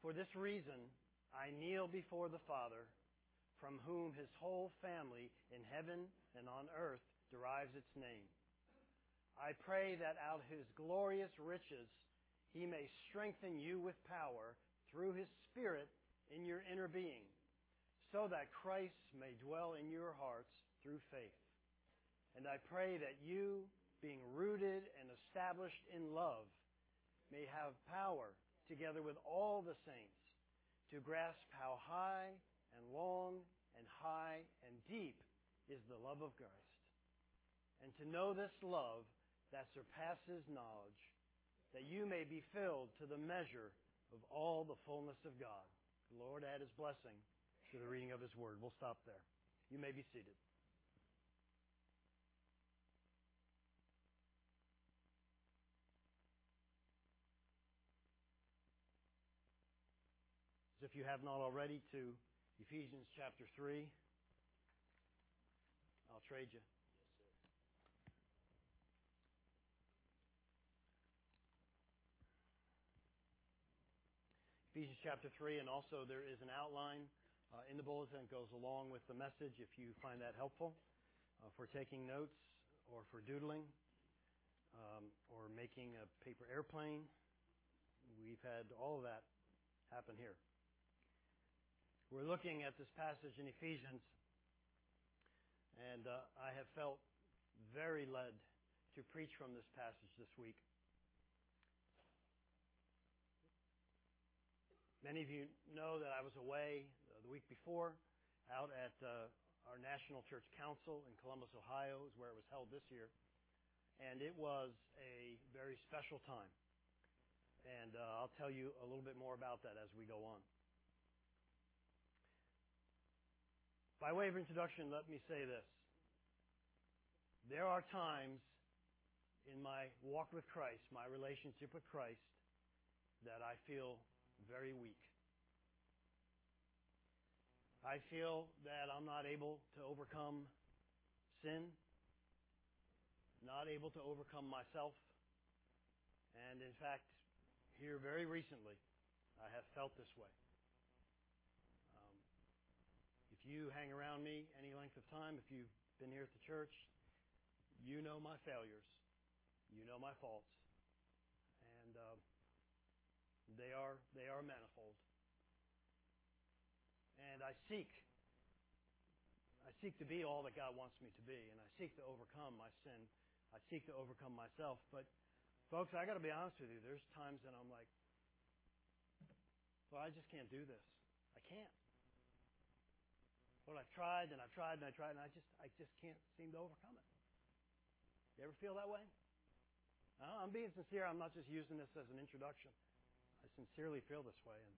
For this reason, I kneel before the Father, from whom His whole family in heaven and on earth derives its name. I pray that out of His glorious riches He may strengthen you with power through His Spirit in your inner being, so that Christ may dwell in your hearts through faith. And I pray that you, being rooted and established in love, may have power, together with all the saints, to grasp how high and long and high and deep is the love of Christ, and to know this love that surpasses knowledge, that you may be filled to the measure of all the fullness of God. The Lord add His blessing to the reading of His Word. We'll stop there. You may be seated. As if you have not already, to Ephesians chapter 3. I'll trade you. Yes, sir. Ephesians chapter 3, and also there is an outline in the bulletin that goes along with the message if you find that helpful for taking notes or for doodling or making a paper airplane. We've had all of that happen here. We're looking at this passage in Ephesians, and I have felt very led to preach from this passage this week. Many of you know that I was away the week before out at our National Church Council in Columbus, Ohio, is where it was held this year. And it was a very special time. And I'll tell you a little bit more about that as we go on. By way of introduction, let me say this. There are times in my walk with Christ, my relationship with Christ, that I feel very weak. I feel that I'm not able to overcome sin, not able to overcome myself. And in fact, here very recently, I have felt this way. If you hang around me any length of time, if you've been here at the church, you know my failures. You know my faults. And they are manifold. And I seek to be all that God wants me to be, and I seek to overcome my sin. I seek to overcome myself. But folks, I got to be honest with you. There's times that I'm like, well, I just can't do this. I can't. Well, I've tried and I've tried and I tried, and I just can't seem to overcome it. You ever feel that way? I'm being sincere. I'm not just using this as an introduction. I sincerely feel this way, and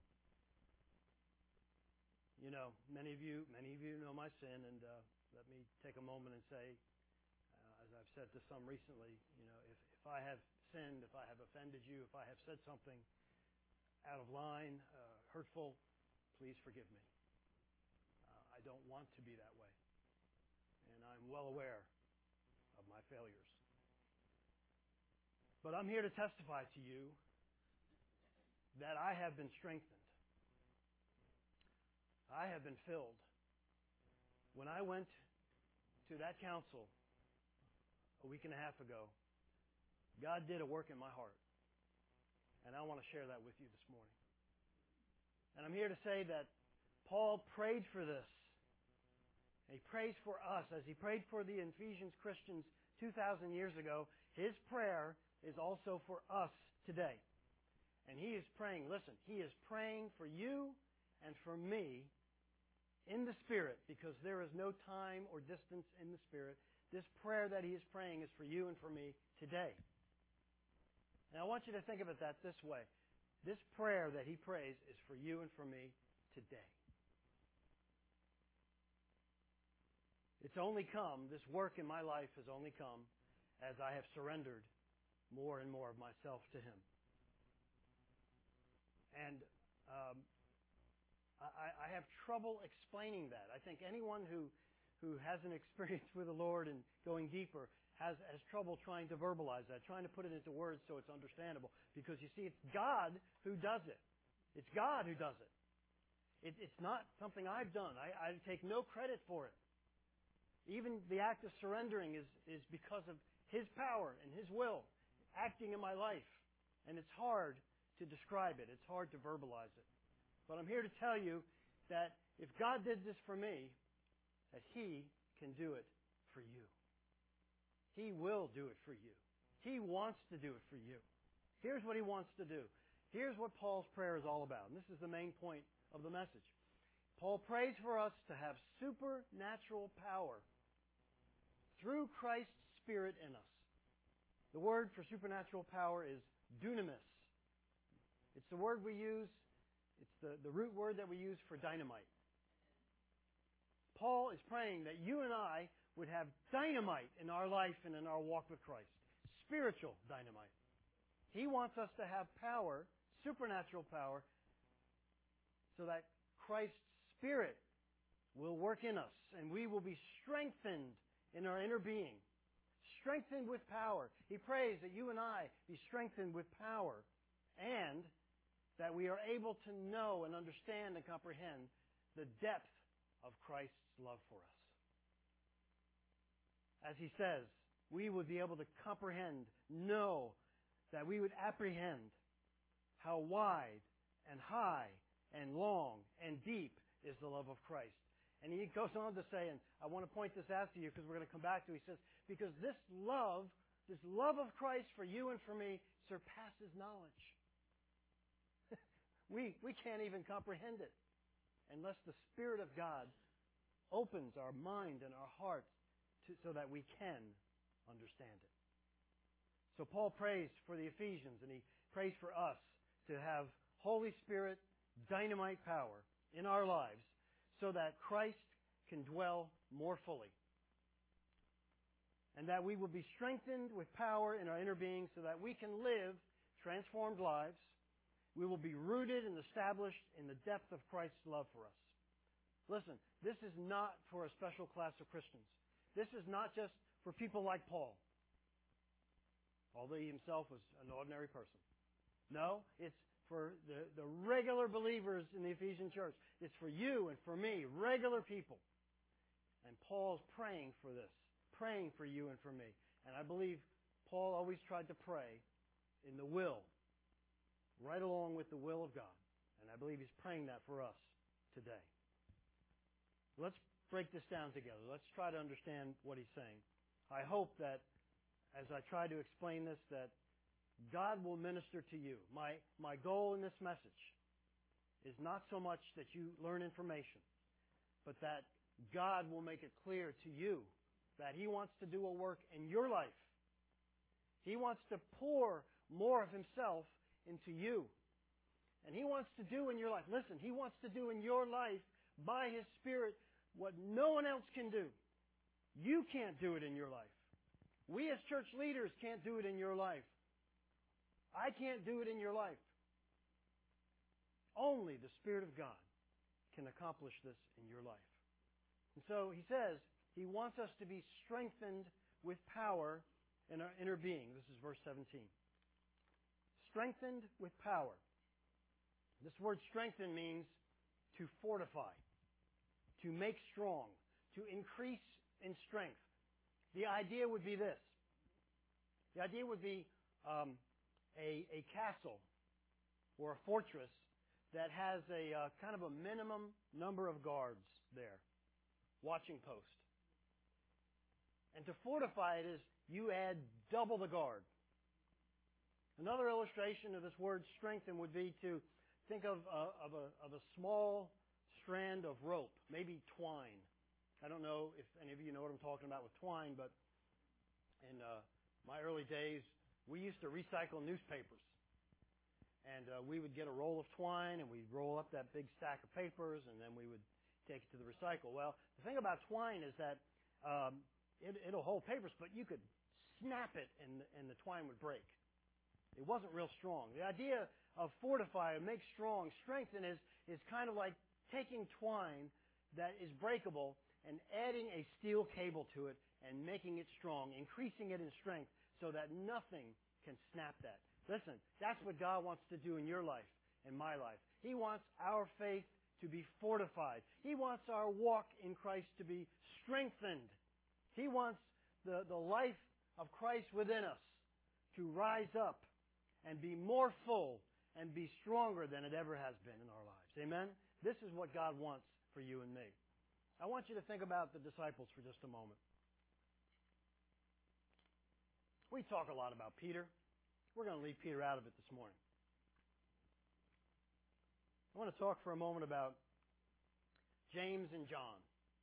you know, many of you know my sin, and let me take a moment and say, as I've said to some recently, you know, if I have sinned, if I have offended you, if I have said something out of line, hurtful, please forgive me. I don't want to be that way, and I'm well aware of my failures. But I'm here to testify to you that I have been strengthened. I have been filled. When I went to that council a week and a half ago, God did a work in my heart. And I want to share that with you this morning. And I'm here to say that Paul prayed for this. He prays for us as he prayed for the Ephesians Christians 2,000 years ago. His prayer is also for us today. And he is praying, listen, he is praying for you and for me in the Spirit, because there is no time or distance in the Spirit. This prayer that he is praying is for you and for me today. And I want you to think of it this way. This prayer that he prays is for you and for me today. It's only come, this work in my life has only come as I have surrendered more and more of myself to him. And I have trouble explaining that. I think anyone who has an experience with the Lord and going deeper has trouble trying to verbalize that, trying to put it into words so it's understandable. Because you see, it's God who does it. It's God who does it. It's not something I've done. I take no credit for it. Even the act of surrendering is because of His power and His will acting in my life. And it's hard to describe it. It's hard to verbalize it. But I'm here to tell you that if God did this for me, that He can do it for you. He will do it for you. He wants to do it for you. Here's what He wants to do. Here's what Paul's prayer is all about. And this is the main point of the message. Paul prays for us to have supernatural power through Christ's Spirit in us. The word for supernatural power is dunamis. It's the word we use, it's the root word that we use for dynamite. Paul is praying that you and I would have dynamite in our life and in our walk with Christ. Spiritual dynamite. He wants us to have power, supernatural power, so that Christ's Spirit will work in us and we will be strengthened in our inner being. Strengthened with power. He prays that you and I be strengthened with power and that we are able to know and understand and comprehend the depth of Christ's love for us. As he says, we would be able to comprehend, know, that we would apprehend how wide and high and long and deep is the love of Christ. And he goes on to say, and I want to point this out to you because we're going to come back to it. He says, because this love of Christ for you and for me surpasses knowledge. We can't even comprehend it unless the Spirit of God opens our mind and our hearts so that we can understand it. So Paul prays for the Ephesians and he prays for us to have Holy Spirit dynamite power in our lives so that Christ can dwell more fully. And that we will be strengthened with power in our inner being so that we can live transformed lives. We will be rooted and established in the depth of Christ's love for us. Listen, this is not for a special class of Christians. This is not just for people like Paul, although he himself was an ordinary person. No, it's for the regular believers in the Ephesian church. It's for you and for me, regular people. And Paul's praying for this, praying for you and for me. And I believe Paul always tried to pray in the will, right along with the will of God. And I believe he's praying that for us today. Let's break this down together. Let's try to understand what he's saying. I hope that as I try to explain this, that God will minister to you. My goal in this message is not so much that you learn information, but that God will make it clear to you that He wants to do a work in your life. He wants to pour more of Himself into you. And He wants to do in your life, listen, He wants to do in your life by His Spirit what no one else can do. You can't do it in your life. We as church leaders can't do it in your life. I can't do it in your life. Only the Spirit of God can accomplish this in your life. And so he says he wants us to be strengthened with power in our inner being. This is verse 17. Strengthened with power. This word strengthen means to fortify, to make strong, to increase in strength. The idea would be this. The idea would be a castle or a fortress that has a kind of a minimum number of guards there, watching post. And to fortify it is you add double the guard. Another illustration of this word strengthen would be to think of a small strand of rope, maybe twine. I don't know if any of you know what I'm talking about with twine, but in my early days, we used to recycle newspapers. And we would get a roll of twine, and we'd roll up that big stack of papers, and then we would take it to the recycle. Well, the thing about twine is that it'll hold papers, but you could snap it, and the twine would break. It wasn't real strong. The idea of fortify, or make strong, strengthen is kind of like taking twine that is breakable and adding a steel cable to it and making it strong, increasing it in strength so that nothing can snap that. Listen, that's what God wants to do in your life. in my life. He wants our faith to be fortified. He wants our walk in Christ to be strengthened. He wants the life of Christ within us to rise up and be more full and be stronger than it ever has been in our lives. Amen? This is what God wants for you and me. I want you to think about the disciples for just a moment. We talk a lot about Peter. We're going to leave Peter out of it this morning. I want to talk for a moment about James and John.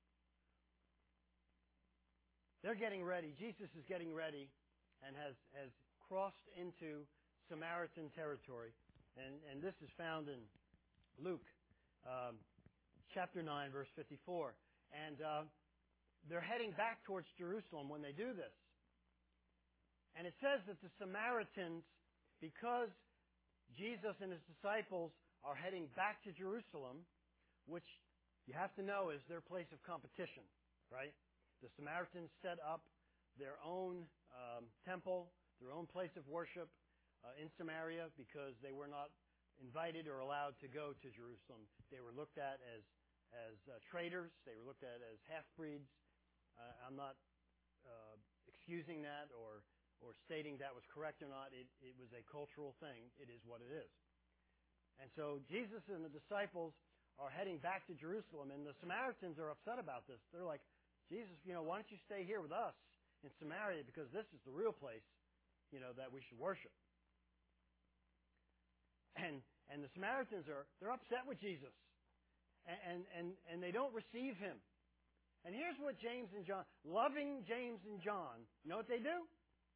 They're getting ready. Jesus is getting ready and has crossed into Samaritan territory. And this is found in Luke chapter 9, verse 54. And they're heading back towards Jerusalem when they do this. And it says that the Samaritans, because Jesus and His disciples are heading back to Jerusalem, which you have to know is their place of competition, right? The Samaritans set up their own temple, their own place of worship in Samaria because they were not invited or allowed to go to Jerusalem. They were looked at as traitors. They were looked at as half-breeds. I'm not excusing that or stating that was correct or not. It was a cultural thing. It is what it is. And so Jesus and the disciples are heading back to Jerusalem, and the Samaritans are upset about this. They're like, Jesus, why don't you stay here with us in Samaria because this is the real place, that we should worship. And the Samaritans they're upset with Jesus. And they don't receive Him. And here's what James and John, loving James and John, you know what they do?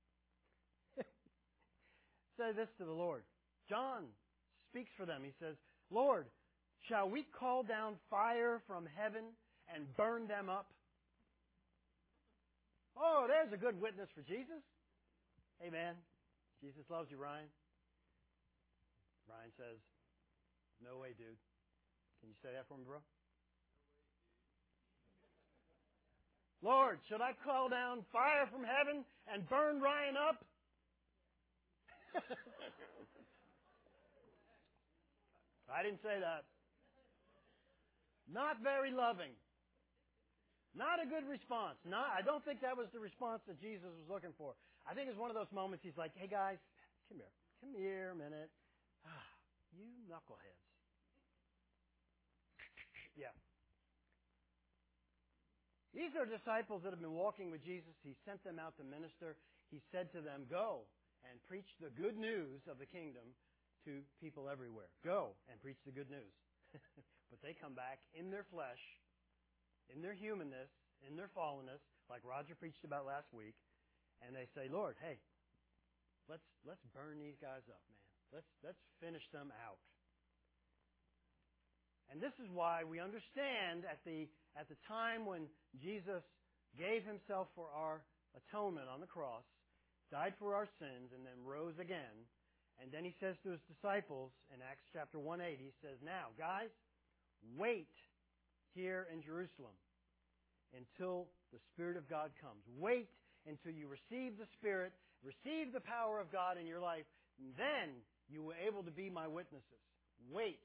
Say this to the Lord. John speaks for them. He says, Lord, shall we call down fire from heaven and burn them up? Oh, there's a good witness for Jesus. Amen. Jesus loves you, Ryan. Ryan says, no way, dude. Can you say that for me, bro? Lord, should I call down fire from heaven and burn Ryan up? I didn't say that. Not very loving. Not a good response. I don't think that was the response that Jesus was looking for. I think it's one of those moments He's like, hey guys, come here. Come here a minute. You knuckleheads. Yeah. These are disciples that have been walking with Jesus. He sent them out to minister. He said to them, go and preach the good news of the kingdom to people everywhere. Go and preach the good news. But they come back in their flesh, in their humanness, in their fallenness, like Roger preached about last week, and they say, Lord, hey, let's burn these guys up, man. Let's finish them out. And this is why we understand at the time when Jesus gave Himself for our atonement on the cross, died for our sins, and then rose again. And then He says to His disciples in Acts chapter 1:8, He says, now, guys, wait here in Jerusalem until the Spirit of God comes. Wait until you receive the Spirit, receive the power of God in your life, and then you will be able to be my witnesses. Wait.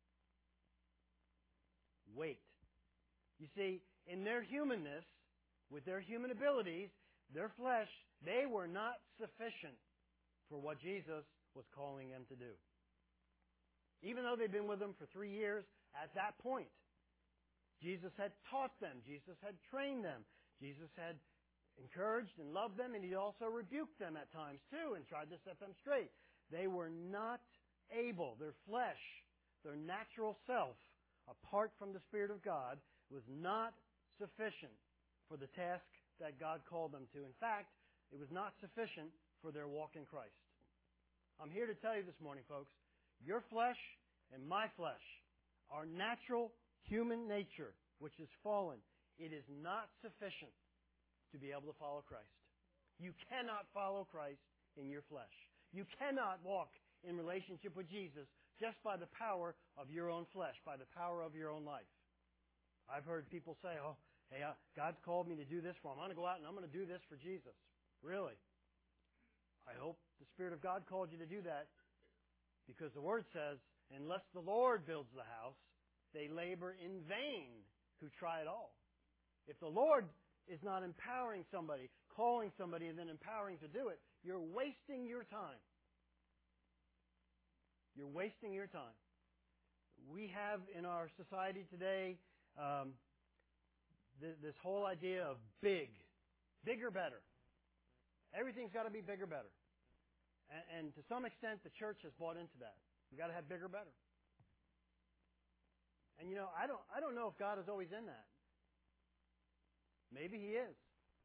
Wait. You see, in their humanness, with their human abilities, their flesh, they were not sufficient for what Jesus was calling them to do. Even though they'd been with Him for 3 years, at that point, Jesus had taught them. Jesus had trained them. Jesus had encouraged and loved them, and He also rebuked them at times too and tried to set them straight. They were not able, their flesh, their natural self, apart from the Spirit of God, was not sufficient for the task that God called them to. In fact, it was not sufficient for their walk in Christ. I'm here to tell you this morning, folks, your flesh and my flesh, our natural human nature, which is fallen, it is not sufficient to be able to follow Christ. You cannot follow Christ in your flesh. You cannot walk in relationship with Jesus just by the power of your own flesh, by the power of your own life. I've heard people say, oh, hey, God's called me to do this for Him. I'm going to go out and I'm going to do this for Jesus. Really? I hope the Spirit of God called you to do that, because the Word says, Unless the Lord builds the house, they labor in vain who try it all. If the Lord is not empowering somebody, calling somebody, and then empowering to do it, you're wasting your time. You're wasting your time. We have in our society today this whole idea of bigger, better. Everything's got to be bigger, better. And to some extent, the church has bought into that. We've got to have bigger, better. And I don't know if God is always in that. Maybe He is.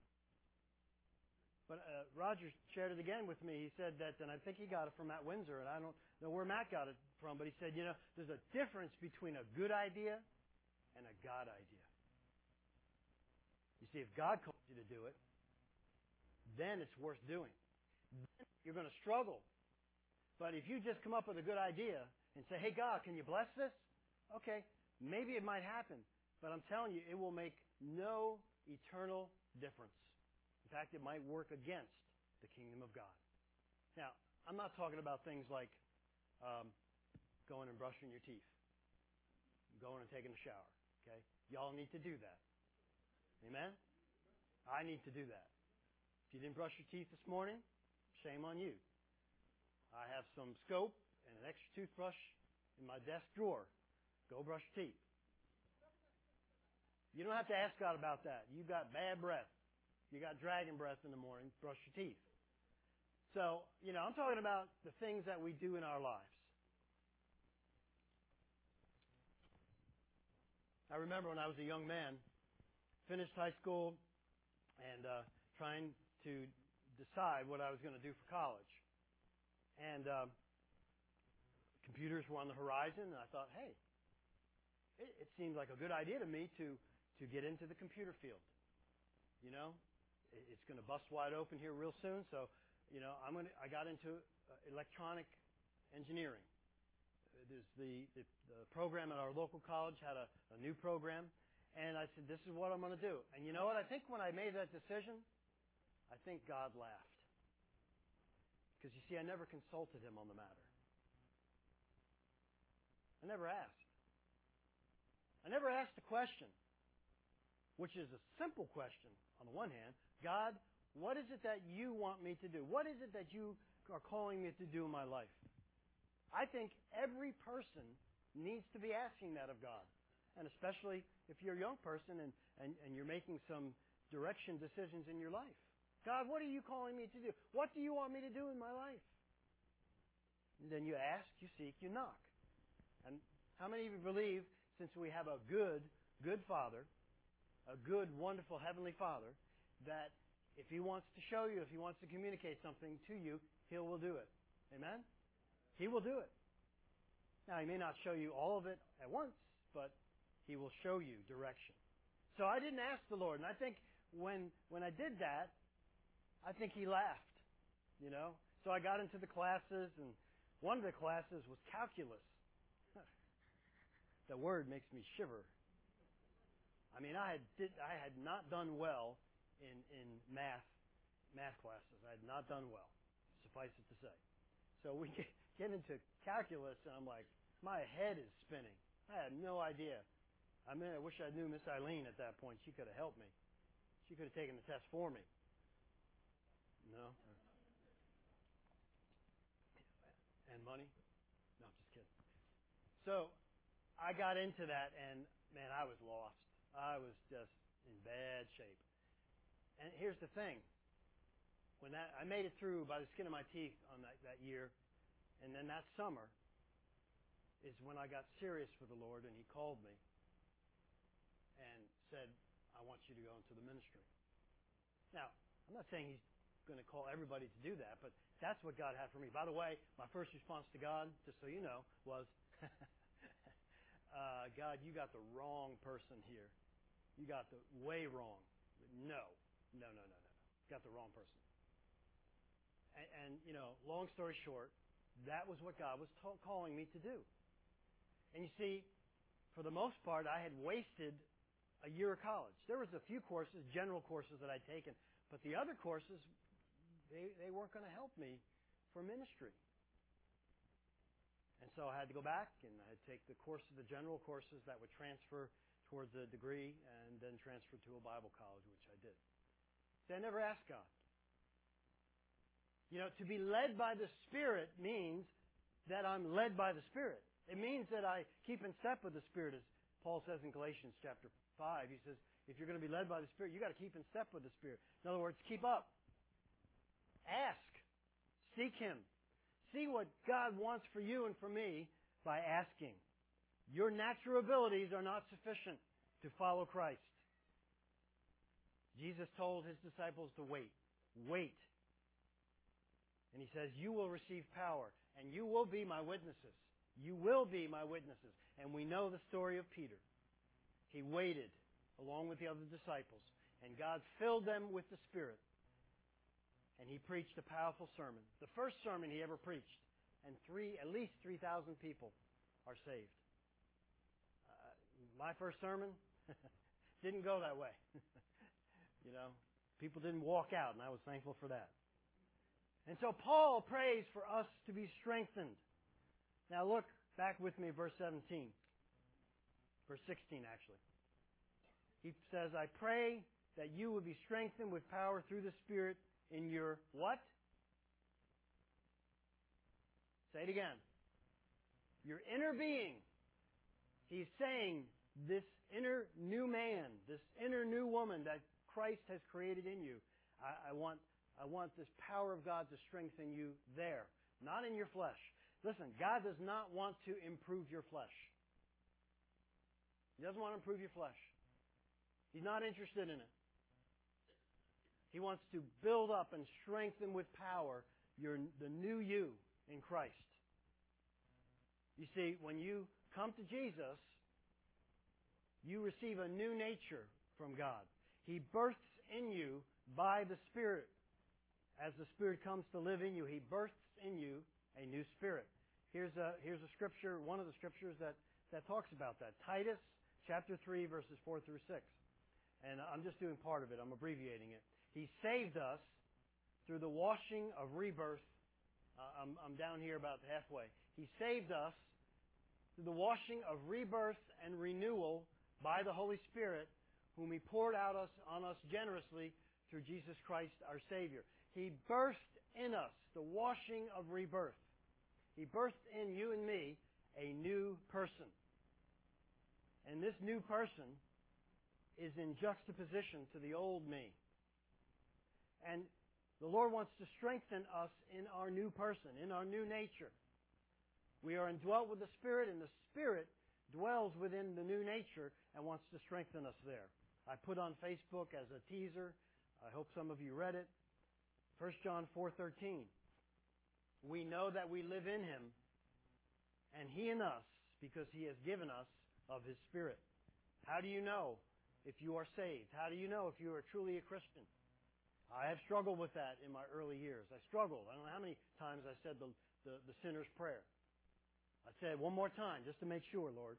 But Roger shared it again with me. He said that, and I think he got it from Matt Windsor, and I don't know where Matt got it from, but he said, there's a difference between a good idea and a God idea. You see, if God calls you to do it, then it's worth doing. Then you're going to struggle. But if you just come up with a good idea and say, hey, God, can you bless this? Okay, maybe it might happen. But I'm telling you, it will make no eternal difference. In fact, it might work against the kingdom of God. Now, I'm not talking about things like going and brushing your teeth, going and taking a shower. Okay, y'all need to do that. Amen? I need to do that. If you didn't brush your teeth this morning, shame on you. I have some scope and an extra toothbrush in my desk drawer. Go brush your teeth. You don't have to ask God about that. You've got bad breath. You got dragon breath in the morning. Brush your teeth. So, I'm talking about the things that we do in our lives. I remember when I was a young man, finished high school, and trying to decide what I was going to do for college. And computers were on the horizon, and I thought, hey, it seemed like a good idea to me to get into the computer field. It's going to bust wide open here real soon, so I got into electronic engineering. There's the program at our local college had a new program, and I said, this is what I'm going to do. And you know what? I think when I made that decision, I think God laughed. Because you see, I never consulted Him on the matter. I never asked. I never asked the question, which is a simple question on the one hand. God, what is it that you want me to do? What is it that you are calling me to do in my life? I think every person needs to be asking that of God. And especially if you're a young person and you're making some direction decisions in your life. God, what are you calling me to do? What do you want me to do in my life? And then you ask, you seek, you knock. And how many of you believe, since we have a good Father, a good, wonderful Heavenly Father, that if He wants to show you, if He wants to communicate something to you, He will do it. Amen? He will do it. Now, He may not show you all of it at once, but He will show you direction. So I didn't ask the Lord, and I think when I did that, I think He laughed, So I got into the classes, and one of the classes was calculus. The word makes me shiver. I mean, I had not done well in math classes. I had not done well, suffice it to say. So we get into calculus, and I'm like, my head is spinning. I had no idea. I wish I knew Miss Eileen at that point. She could have helped me. She could have taken the test for me. No? And money? No, just kidding. So I got into that, and man, I was lost. I was just in bad shape. And here's the thing. I made it through by the skin of my teeth on that year, and then that summer is when I got serious for the Lord, and He called me and said, I want you to go into the ministry. Now, I'm not saying He's going to call everybody to do that, but that's what God had for me. By the way, my first response to God, just so you know, was, God, you got the wrong person here. You got the way wrong. No. Got the wrong person. And long story short, that was what God was calling me to do. And you see, for the most part, I had wasted a year of college. There was a few courses, general courses that I'd taken, but the other courses, they weren't going to help me for ministry. And so I had to go back and I had to take the general courses that would transfer towards a degree and then transfer to a Bible college, which I did. See, I never asked God. To be led by the Spirit means that I'm led by the Spirit. It means that I keep in step with the Spirit, as Paul says in Galatians chapter 5. He says, if you're going to be led by the Spirit, you've got to keep in step with the Spirit. In other words, keep up. Ask. Seek Him. See what God wants for you and for me by asking. Your natural abilities are not sufficient to follow Christ. Jesus told His disciples to wait. Wait. And He says, you will receive power, and you will be my witnesses. You will be my witnesses. And we know the story of Peter. He waited along with the other disciples, and God filled them with the Spirit. And He preached a powerful sermon. The first sermon He ever preached. And at least 3,000 people are saved. My first sermon didn't go that way. People didn't walk out, and I was thankful for that. And so Paul prays for us to be strengthened. Now look back with me, verse 17. Verse 16, actually. He says, I pray that you will be strengthened with power through the Spirit in your what? Say it again. Your inner being. He's saying this inner new man, this inner new woman that Christ has created in you. I want this power of God to strengthen you there, not in your flesh. Listen, God does not want to improve your flesh. He doesn't want to improve your flesh. He's not interested in it. He wants to build up and strengthen with power the new you in Christ. You see, when you come to Jesus, you receive a new nature from God. He births in you by the Spirit. As the Spirit comes to live in you, He births in you a new spirit. Here's a scripture, one of the scriptures that talks about that. Titus chapter 3, verses 4 through 6. And I'm just doing part of it. I'm abbreviating it. He saved us through the washing of rebirth. I'm down here about halfway. He saved us through the washing of rebirth and renewal by the Holy Spirit, whom He poured out on us generously through Jesus Christ our Savior. He birthed in us the washing of rebirth. He birthed in you and me a new person. And this new person is in juxtaposition to the old me. And the Lord wants to strengthen us in our new person, in our new nature. We are indwelt with the Spirit, and the Spirit dwells within the new nature and wants to strengthen us there. I put on Facebook as a teaser, I hope some of you read it, 1 John 4:13. We know that we live in Him, and He in us, because He has given us of His Spirit. How do you know if you are saved? How do you know if you are truly a Christian? I have struggled with that in my early years. I struggled. I don't know how many times I said the sinner's prayer. I said it one more time just to make sure, Lord.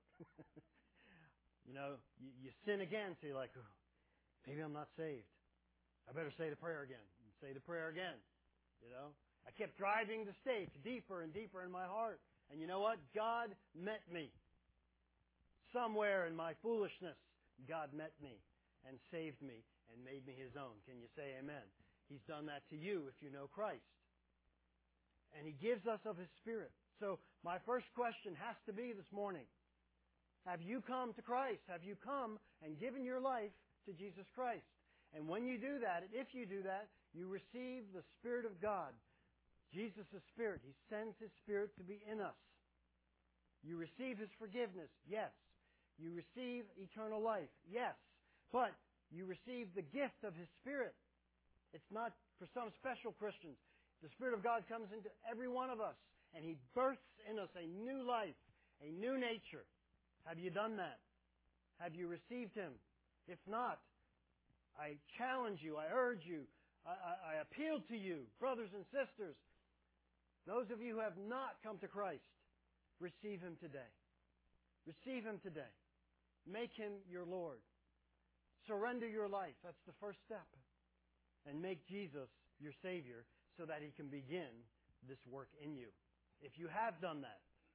You sin again, so you're like, oh, maybe I'm not saved. I better say the prayer again. And say the prayer again. I kept driving the stakes deeper and deeper in my heart. And you know what? God met me. Somewhere in my foolishness, God met me and saved me and made me His own. Can you say amen? He's done that to you if you know Christ. And He gives us of His Spirit. So my first question has to be this morning, have you come to Christ? Have you come and given your life to Jesus Christ? And when you do that, if you do that, you receive the Spirit of God. Jesus' Spirit. He sends His Spirit to be in us. You receive His forgiveness. Yes. You receive eternal life. Yes. But you receive the gift of His Spirit. It's not for some special Christians. The Spirit of God comes into every one of us, and He births in us a new life, a new nature. Have you done that? Have you received Him? If not, I challenge you, I urge you, I appeal to you, brothers and sisters, those of you who have not come to Christ, receive Him today. Receive Him today. Make Him your Lord. Surrender your life. That's the first step. And make Jesus your Savior so that He can begin this work in you. If you have done that,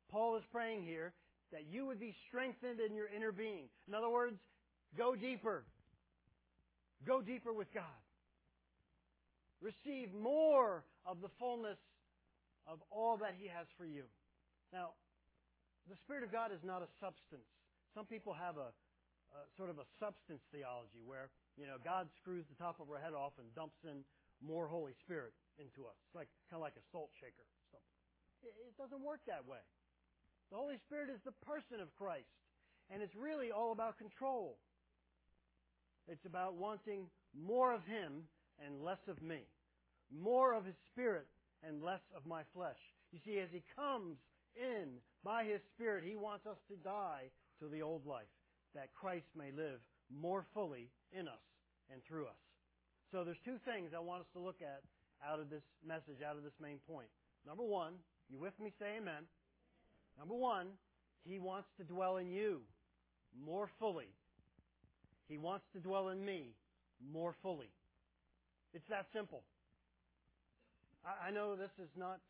Paul is praying here that you would be strengthened in your inner being. In other words, go deeper. Go deeper with God. Receive more of the fullness of all that He has for you. Now, the Spirit of God is not a substance. Some people have a sort of a substance theology where, God screws the top of our head off and dumps in more Holy Spirit into us. It's kind of like a salt shaker. It doesn't work that way. The Holy Spirit is the person of Christ. And it's really all about control. It's about wanting more of Him and less of me. More of His Spirit and less of my flesh. You see, as He comes in by His Spirit, He wants us to die to the old life, that Christ may live more fully in us and through us. So there's two things I want us to look at out of this message, out of this main point. Number one, you with me? Say amen. Number one, He wants to dwell in you more fully. He wants to dwell in me more fully. It's that simple. I know this is not,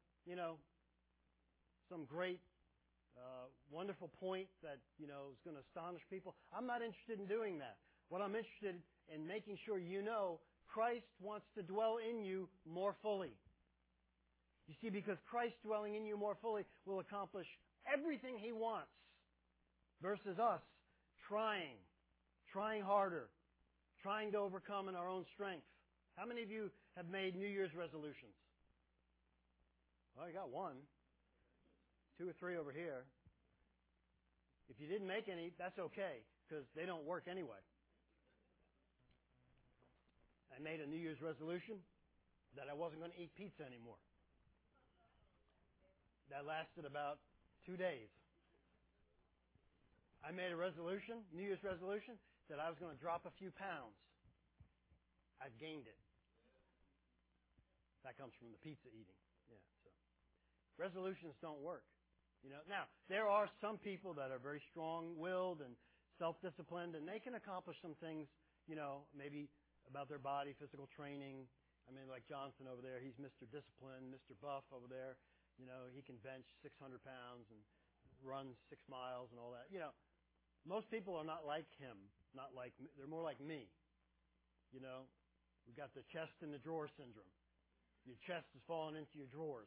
some great, wonderful point that, is going to astonish people. I'm not interested in doing that. What I'm interested in making sure you know, Christ wants to dwell in you more fully. You see, because Christ dwelling in you more fully will accomplish everything He wants versus us trying harder, trying to overcome in our own strength. How many of you have made New Year's resolutions? Well, you got one. 2 or 3 over here. If you didn't make any, that's okay, because they don't work anyway. I made a New Year's resolution that I wasn't going to eat pizza anymore. That lasted about 2 days. I made a resolution, New Year's resolution, that I was going to drop a few pounds. I've gained it. That comes from the pizza eating. Yeah. So resolutions don't work. Now, there are some people that are very strong-willed and self-disciplined, and they can accomplish some things, maybe about their body, physical training. I mean, like Johnson over there, he's Mr. Discipline, Mr. Buff over there. He can bench 600 pounds and run 6 miles and all that. Most people are not like him. They're more like me. We've got the chest in the drawer syndrome. Your chest is falling into your drawers.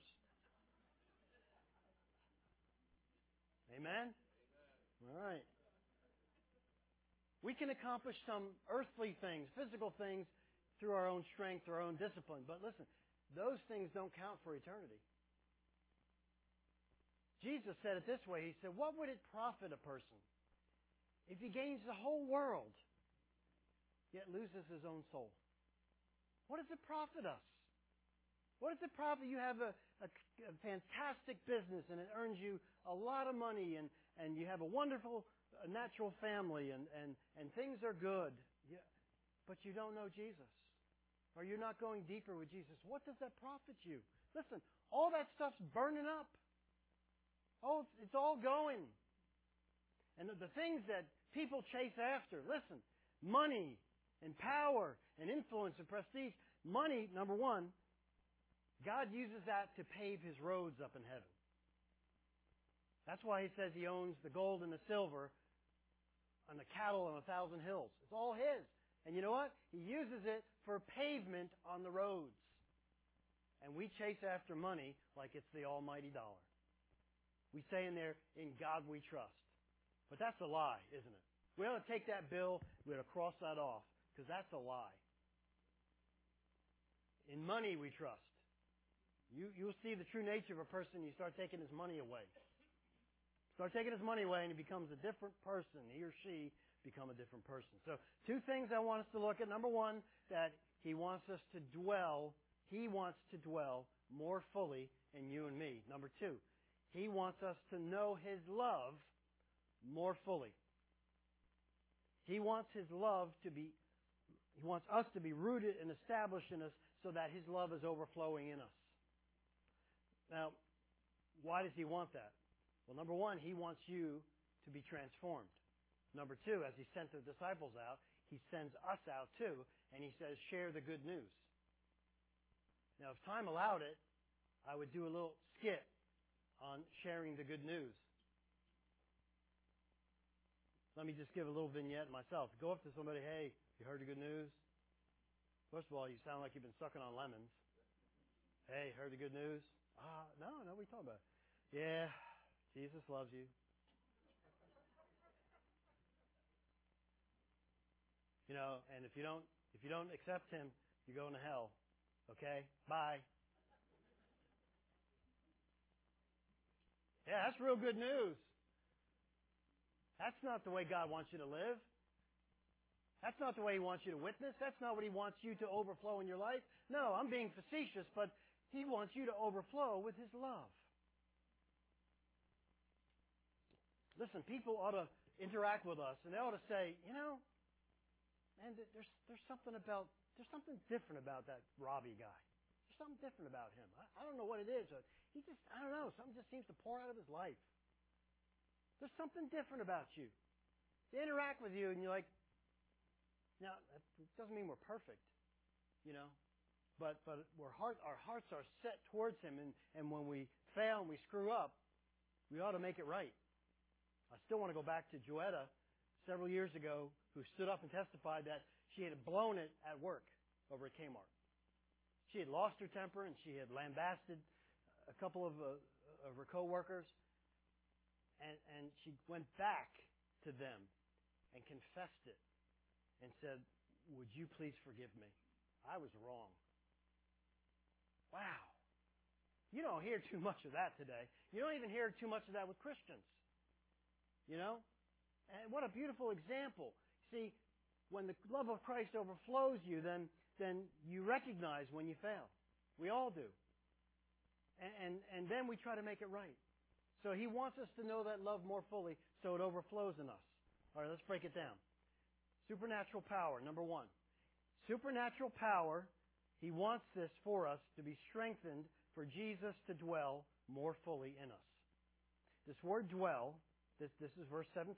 Amen? All right. We can accomplish some earthly things, physical things, through our own strength, our own discipline. But listen, those things don't count for eternity. Jesus said it this way. He said, what would it profit a person if he gains the whole world, yet loses his own soul? What does it profit us? What does it profit? You have a fantastic business and it earns you a lot of money and you have a wonderful natural family and things are good. Yeah, but you don't know Jesus. Or you're not going deeper with Jesus. What does that profit you? Listen, all that stuff's burning up. Oh, it's all going. And the things that people chase after, listen, money and power and influence and prestige. Money, number one, God uses that to pave His roads up in heaven. That's why He says He owns the gold and the silver and the cattle on 1,000 hills. It's all His. And you know what? He uses it for pavement on the roads. And we chase after money like it's the almighty dollar. We say in there, in God we trust. But that's a lie, isn't it? We ought to take that bill, we ought to cross that off, because that's a lie. In money we trust. You'll see the true nature of a person. You start taking his money away. Start taking his money away and he becomes a different person. He or she become a different person. So 2 things I want us to look at. Number one, that He wants us to dwell. He wants to dwell more fully in you and me. Number 2, He wants us to know His love more fully. He wants His love to be, He wants us to be rooted and established in us so that His love is overflowing in us. Now, why does He want that? Well, number one, He wants you to be transformed. Number 2, as He sent the disciples out, He sends us out too, and He says, share the good news. Now, if time allowed it, I would do a little skit on sharing the good news. Let me just give a little vignette myself. Go up to somebody, hey, you heard the good news? First of all, you sound like you've been sucking on lemons. Hey, heard the good news? No, what are you talking about? Yeah, Jesus loves you. You know, and if you don't accept Him, you're going to hell. Okay? Bye. Yeah, that's real good news. That's not the way God wants you to live. That's not the way He wants you to witness. That's not what He wants you to overflow in your life. No, I'm being facetious, but He wants you to overflow with His love. Listen, people ought to interact with us, and they ought to say, you know, man, there's something different about that Robbie guy. There's something different about him. I don't know what it is. I don't know, something just seems to pour out of his life. There's something different about you. They interact with you, and you're like, now, that doesn't mean we're perfect, you know, but our hearts are set towards Him, and when we fail and we screw up, we ought to make it right. I still want to go back to Joetta several years ago, who stood up and testified that she had blown it at work over at Kmart. She had lost her temper, and she had lambasted a couple of her coworkers, and she went back to them and confessed it and said, would you please forgive me? I was wrong. Wow. You don't hear too much of that today. You don't even hear too much of that with Christians. You know? And what a beautiful example. See, when the love of Christ overflows you, then you recognize when you fail. We all do. And then we try to make it right. So He wants us to know that love more fully so it overflows in us. All right, let's break it down. Supernatural power, number one. Supernatural power, He wants this for us to be strengthened for Jesus to dwell more fully in us. This word dwell, this is verse 17.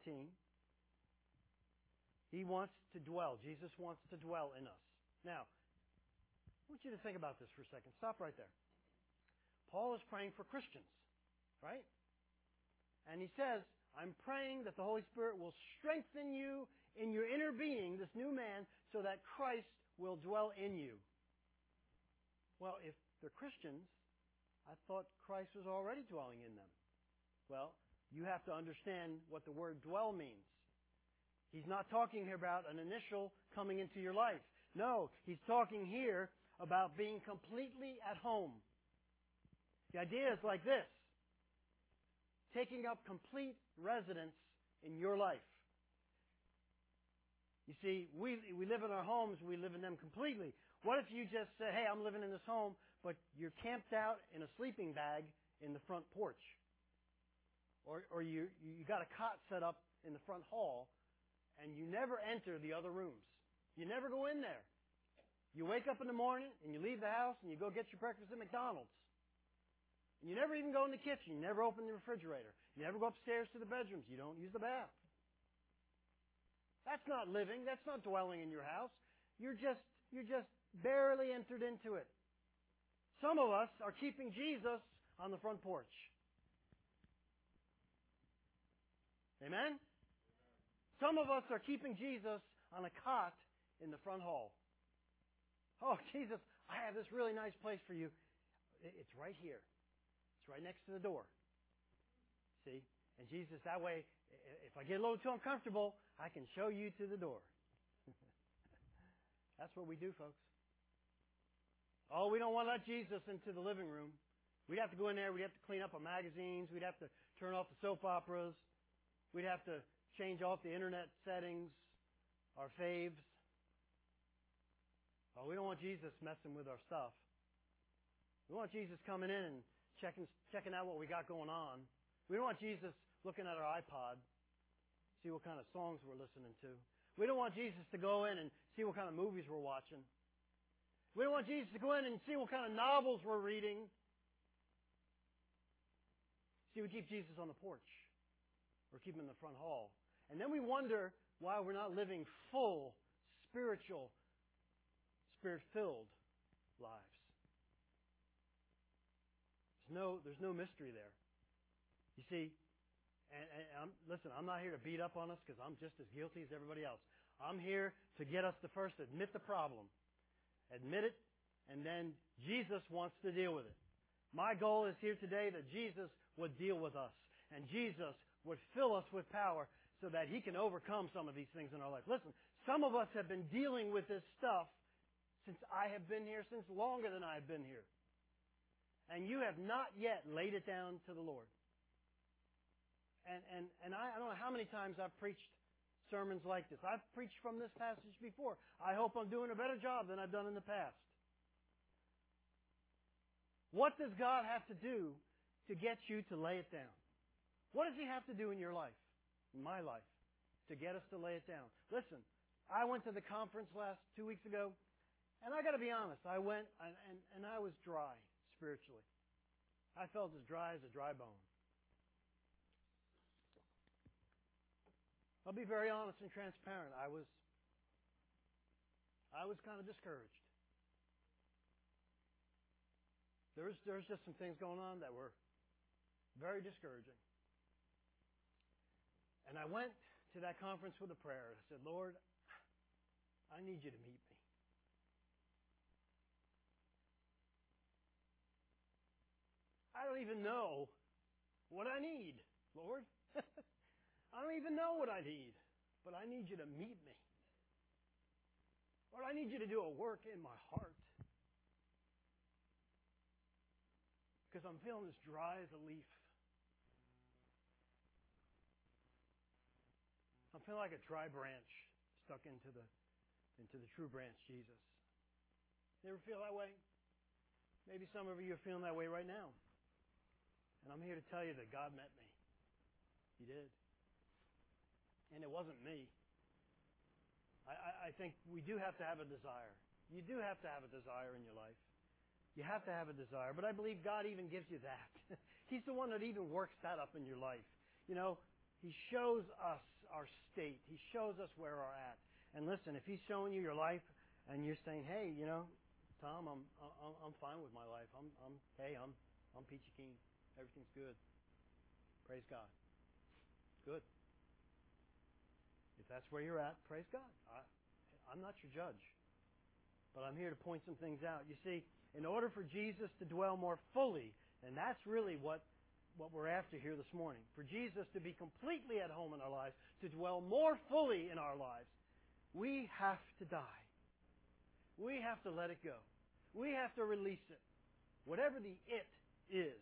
He wants to dwell. Jesus wants to dwell in us. Now, I want you to think about this for a second. Stop right there. Paul is praying for Christians, right? And he says, I'm praying that the Holy Spirit will strengthen you in your inner being, this new man, so that Christ will dwell in you. Well, if they're Christians, I thought Christ was already dwelling in them. Well, you have to understand what the word dwell means. He's not talking here about an initial coming into your life. No, He's talking here about being completely at home. The idea is like this: taking up complete residence in your life. You see, we live in our homes, we live in them completely. What if you just say, hey, I'm living in this home, but you're camped out in a sleeping bag in the front porch? Or you got a cot set up in the front hall, and you never enter the other rooms. You never go in there. You wake up in the morning, and you leave the house, and you go get your breakfast at McDonald's. And you never even go in the kitchen. You never open the refrigerator. You never go upstairs to the bedrooms. You don't use the bath. That's not living. That's not dwelling in your house. You're just barely entered into it. Some of us are keeping Jesus on the front porch. Amen? Some of us are keeping Jesus on a cot in the front hall. Oh, Jesus, I have this really nice place for you. It's right here. It's right next to the door. See? And Jesus, that way, if I get a little too uncomfortable, I can show you to the door. That's what we do, folks. Oh, we don't want to let Jesus into the living room. We'd have to go in there. We'd have to clean up our magazines. We'd have to turn off the soap operas. We'd have to change off the internet settings, our faves. Oh, we don't want Jesus messing with our stuff. We want Jesus coming in and checking out what we got going on. We don't want Jesus looking at our iPod, see what kind of songs we're listening to. We don't want Jesus to go in and see what kind of movies we're watching. We don't want Jesus to go in and see what kind of novels we're reading. See, we keep Jesus on the porch. Or keep him in the front hall. And then we wonder why we're not living full, spiritual, Spirit-filled lives. There's no mystery there. You see, listen, I'm not here to beat up on us because I'm just as guilty as everybody else. I'm here to get us to first admit the problem. Admit it, and then Jesus wants to deal with it. My goal is here today that Jesus would deal with us, and Jesus would fill us with power so that He can overcome some of these things in our life. Listen, some of us have been dealing with this stuff since I have been here, since longer than I have been here. And you have not yet laid it down to the Lord. And I don't know how many times I've preached sermons like this. I've preached from this passage before. I hope I'm doing a better job than I've done in the past. What does God have to do to get you to lay it down? What does He have to do in your life, in my life, to get us to lay it down? Listen, I went to the conference 2 weeks ago, and I got to be honest, I went and I was dry spiritually. I felt as dry as a dry bone. I'll be very honest and transparent. I was kind of discouraged. There's just some things going on that were very discouraging. And I went to that conference with a prayer. I said, Lord, I need you to meet me. I don't even know what I need, Lord. I don't even know what I need, but I need you to meet me. Lord, I need you to do a work in my heart. Because I'm feeling as dry as a leaf. I'm feeling like a dry branch stuck into the true branch, Jesus. You ever feel that way? Maybe some of you are feeling that way right now. And I'm here to tell you that God met me. He did. And it wasn't me. I think we do have to have a desire. You do have to have a desire in your life. You have to have a desire. But I believe God even gives you that. He's the one that even works that up in your life. You know, He shows us our state. He shows us where we're at. And listen, if He's showing you your life and you're saying, hey, you know, Tom, I'm fine with my life. I'm peachy keen. Everything's good. Praise God. Good. If that's where you're at, praise God. I'm not your judge. But I'm here to point some things out. You see, in order for Jesus to dwell more fully, and that's really what we're after here this morning, for Jesus to be completely at home in our lives, to dwell more fully in our lives, we have to die. We have to let it go. We have to release it. Whatever the it is.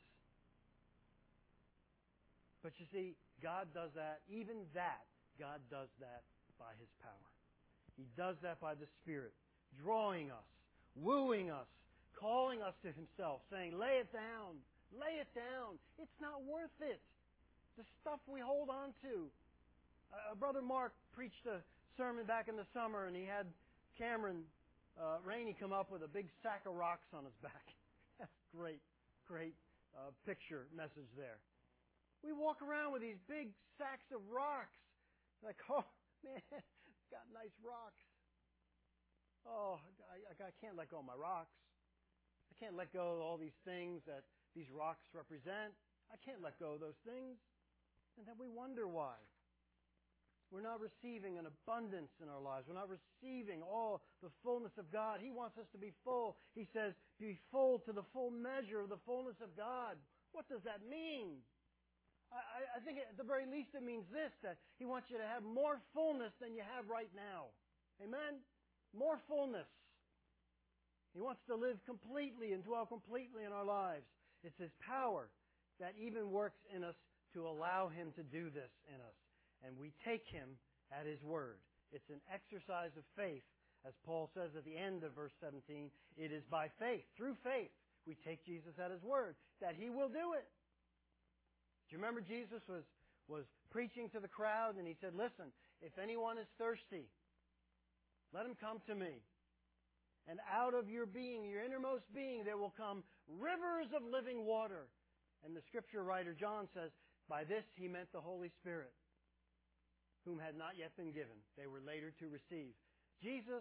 But you see, God does that, even that, God does that by His power. He does that by the Spirit, drawing us, wooing us, calling us to Himself, saying, lay it down, lay it down. It's not worth it. The stuff we hold on to. Brother Mark preached a sermon back in the summer, and he had Cameron Rainey come up with a big sack of rocks on his back. That's great picture message there. We walk around with these big sacks of rocks. Like, oh, man, it's got nice rocks. Oh, I can't let go of my rocks. I can't let go of all these things that these rocks represent. I can't let go of those things. And then we wonder why. We're not receiving an abundance in our lives. We're not receiving all the fullness of God. He wants us to be full. He says, be full to the full measure of the fullness of God. What does that mean? I think at the very least it means this, that He wants you to have more fullness than you have right now. Amen? More fullness. He wants to live completely and dwell completely in our lives. It's His power that even works in us to allow Him to do this in us. And we take Him at His word. It's an exercise of faith. As Paul says at the end of verse 17, it is by faith, through faith, we take Jesus at His word, that He will do it. Do you remember Jesus was preaching to the crowd and He said, listen, if anyone is thirsty, let him come to me. And out of your being, your innermost being, there will come rivers of living water. And the scripture writer John says, by this He meant the Holy Spirit, whom had not yet been given. They were later to receive. Jesus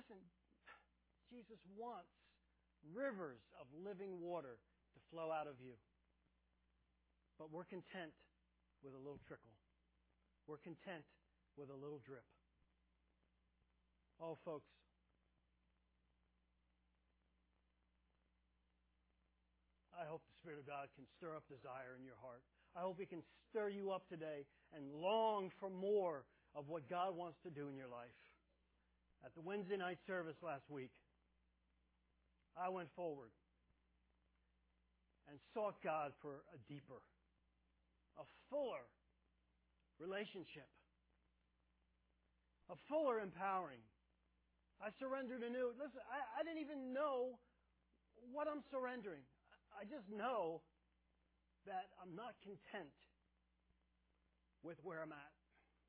wants rivers of living water to flow out of you. But we're content with a little trickle. We're content with a little drip. Oh, folks, I hope the Spirit of God can stir up desire in your heart. I hope He can stir you up today and long for more of what God wants to do in your life. At the Wednesday night service last week, I went forward and sought God for a deeper, a fuller relationship, a fuller empowering. I surrendered anew. Listen, I didn't even know what I'm surrendering. I just know that I'm not content with where I'm at.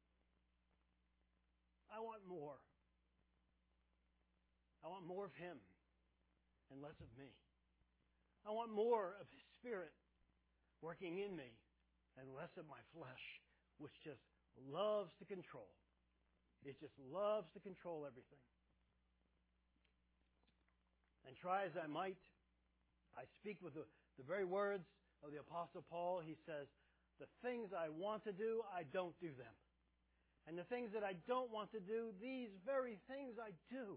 I want more. I want more of Him and less of me. I want more of His Spirit working in me and less of my flesh, which just loves to control. It just loves to control everything. And try as I might, I speak with the very words of the Apostle Paul. He says, the things I want to do, I don't do them. And the things that I don't want to do, these very things I do.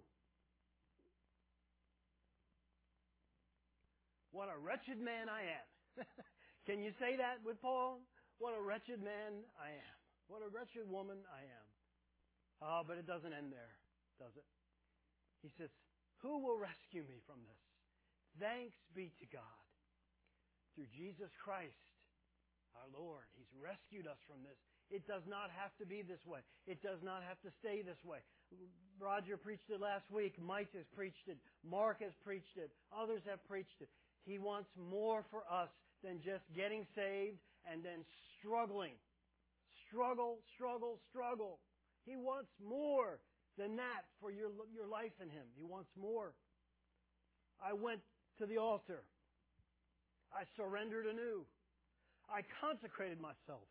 What a wretched man I am. Can you say that with Paul? What a wretched man I am. What a wretched woman I am. But it doesn't end there, does it? He says, who will rescue me from this? Thanks be to God. Through Jesus Christ, our Lord. He's rescued us from this. It does not have to be this way. It does not have to stay this way. Roger preached it last week. Mike has preached it. Mark has preached it. Others have preached it. He wants more for us than just getting saved and then struggling. Struggle, struggle, struggle. He wants more than that for your life in Him. He wants more. I went to the altar. I surrendered anew. I consecrated myself.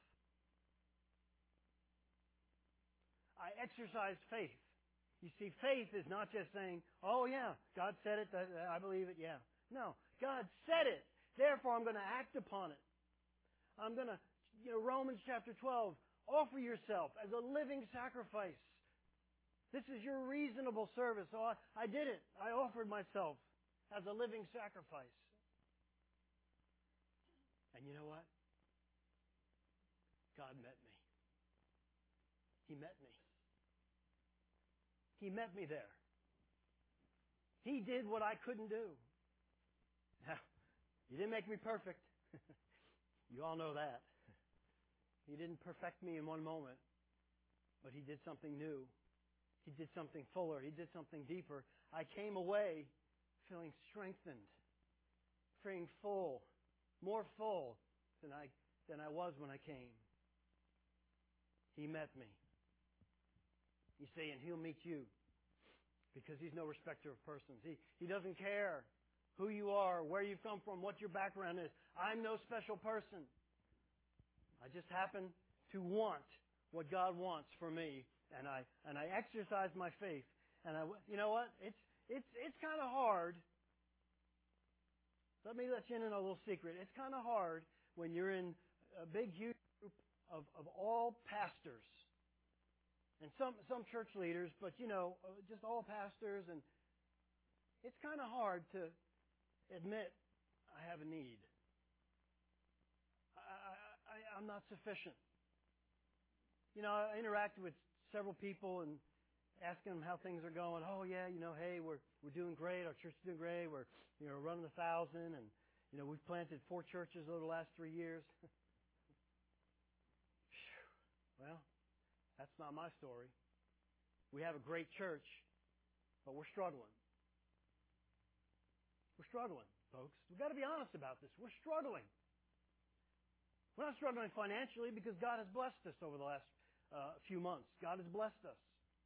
I exercised faith. You see, faith is not just saying, oh yeah, God said it, I believe it, yeah. No, God said it. Therefore, I'm going to act upon it. I'm going to, Romans chapter 12, offer yourself as a living sacrifice. This is your reasonable service. So I did it. I offered myself as a living sacrifice. And you know what? God met me. He met me. He met me there. He did what I couldn't do. Now, He didn't make me perfect. You all know that. He didn't perfect me in one moment. But He did something new. He did something fuller. He did something deeper. I came away feeling strengthened, feeling full, more full than I was when I came. He met me. You see, and He'll meet you because He's no respecter of persons. He doesn't care who you are, where you've come from, what your background is. I'm no special person. I just happen to want what God wants for me, and I exercise my faith. And you know what? It's kind of hard. Let me let you in on a little secret. It's kind of hard when you're in a big, huge group of all pastors and some church leaders, but just all pastors, and it's kind of hard to admit I have a need. I'm not sufficient. I interacted with several people and asking them how things are going. Oh yeah, hey, we're doing great. Our church is doing great. We're running 1,000, and we've planted 4 churches over the last 3 years. Well, that's not my story. We have a great church, but we're struggling. We're struggling, folks. We've got to be honest about this. We're struggling. We're not struggling financially because God has blessed us over the last few months. God has blessed us.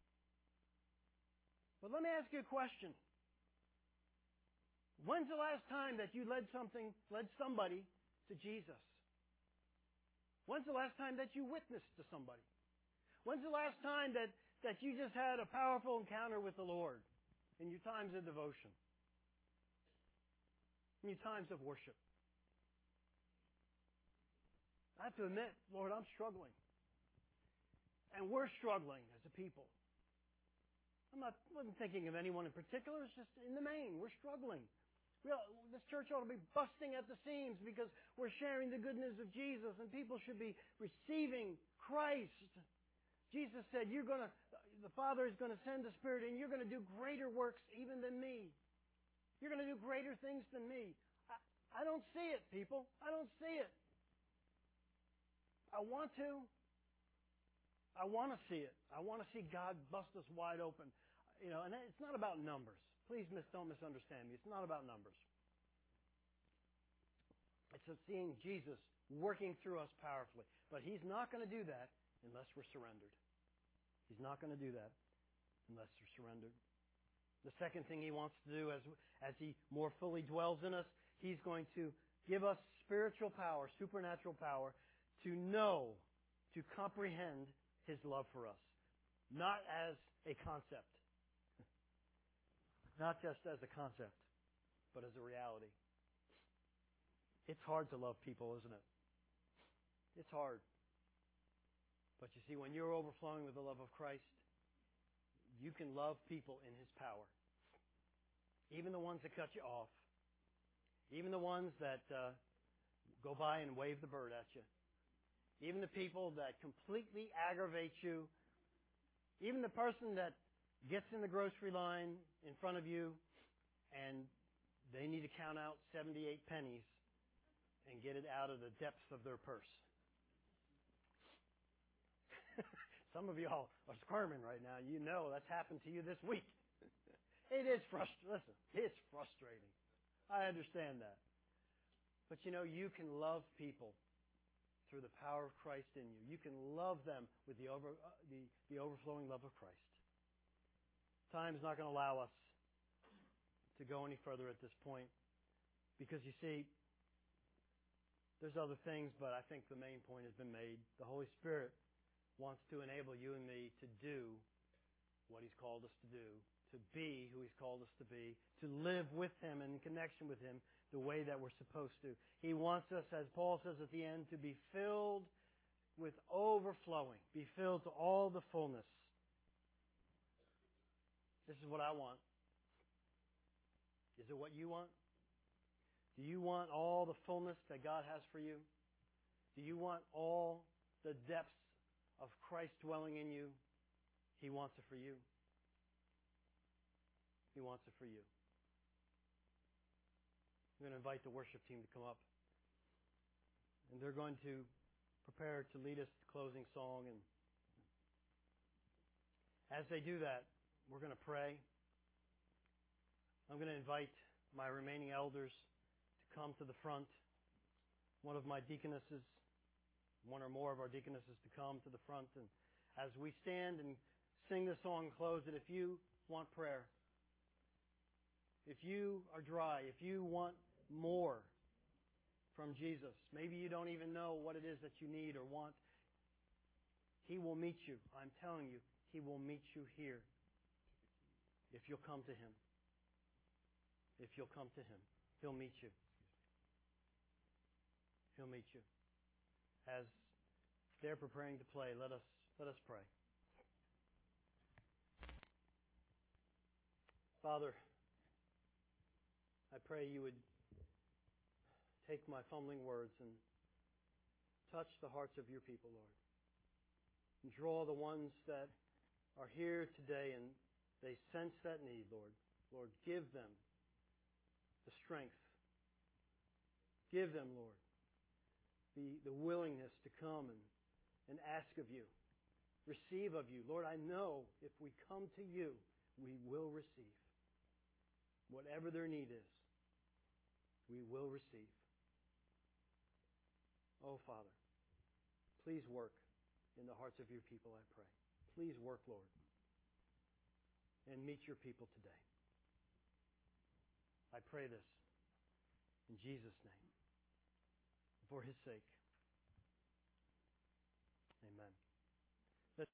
But let me ask you a question. When's the last time that you led somebody to Jesus? When's the last time that you witnessed to somebody? When's the last time that you just had a powerful encounter with the Lord in your times of devotion? In your times of worship? I have to admit, Lord, I'm struggling. And we're struggling as a people. I'm not thinking of anyone in particular. It's just in the main, we're struggling. This church ought to be busting at the seams because we're sharing the good news of Jesus, and people should be receiving Christ. Jesus said, the Father is going to send the Spirit, and you're going to do greater works even than me. You're going to do greater things than me. I don't see it, people. I don't see it. I want to. I want to see it. I want to see God bust us wide open. And it's not about numbers. Please don't misunderstand me. It's not about numbers. It's of seeing Jesus working through us powerfully. But He's not going to do that unless we're surrendered. He's not going to do that unless we're surrendered. The second thing He wants to do as He more fully dwells in us, He's going to give us spiritual power, supernatural power, to know, to comprehend His love for us. Not as a concept. Not just as a concept, but as a reality. It's hard to love people, isn't it? It's hard. But you see, when you're overflowing with the love of Christ, you can love people in His power. Even the ones that cut you off. Even the ones that go by and wave the bird at you. Even the people that completely aggravate you. Even the person that gets in the grocery line in front of you and they need to count out 78 pennies and get it out of the depths of their purse. Some of y'all are squirming right now. You know that's happened to you this week. It is frustrating. Listen, it's frustrating. I understand that. But you can love people through the power of Christ in you. You can love them with the overflowing love of Christ. Time's not going to allow us to go any further at this point because, you see, there's other things, but I think the main point has been made. The Holy Spirit wants to enable you and me to do what He's called us to do, to be who He's called us to be, to live with Him and in connection with Him the way that we're supposed to. He wants us, as Paul says at the end, to be filled with overflowing, be filled to all the fullness. This is what I want. Is it what you want? Do you want all the fullness that God has for you? Do you want all the depths of Christ dwelling in you? He wants it for you. He wants it for you. I'm going to invite the worship team to come up. And they're going to prepare to lead us the closing song. And as they do that, we're going to pray. I'm going to invite my remaining elders to come to the front. One of my deaconesses, one or more of our deaconesses to come to the front. And as we stand and sing this song and close it, if you want prayer, if you are dry, if you want more from Jesus, maybe you don't even know what it is that you need or want, He will meet you. I'm telling you, He will meet you here. If you'll come to Him. If you'll come to Him, He'll meet you. He'll meet you. As they're preparing to play, let us pray. Father, I pray you would take my fumbling words and touch the hearts of your people, Lord. And draw the ones that are here today and they sense that need, Lord. Lord, give them the strength. Give them, Lord, the willingness to come and ask of you. Receive of you. Lord, I know if we come to you, we will receive. Whatever their need is, we will receive. Oh, Father, please work in the hearts of your people, I pray. Please work, Lord, and meet your people today. I pray this in Jesus' name, for His sake. Amen.